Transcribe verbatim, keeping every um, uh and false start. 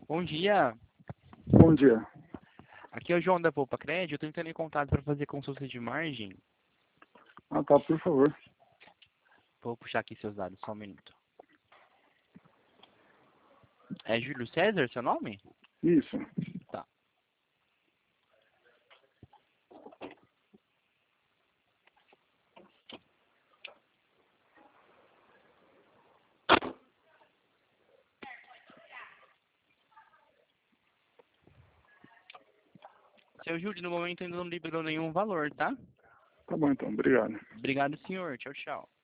Bom dia, Bom dia. aqui é o João da Poupa Crédito, eu tô entrando em contato para fazer consulta de margem. Ah, tá, por favor. Vou puxar aqui seus dados, só um minuto. É Júlio César, seu nome? Isso. Tá. Seu Júlio, no momento ainda não liberou nenhum valor, tá? Tá bom então, obrigado. Obrigado, senhor. Tchau, tchau.